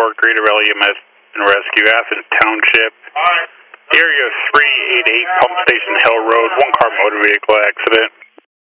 Greater Valley EMS and Rescue, Athens Township. Area 388, Pump Station Hill Road, one car motor vehicle accident.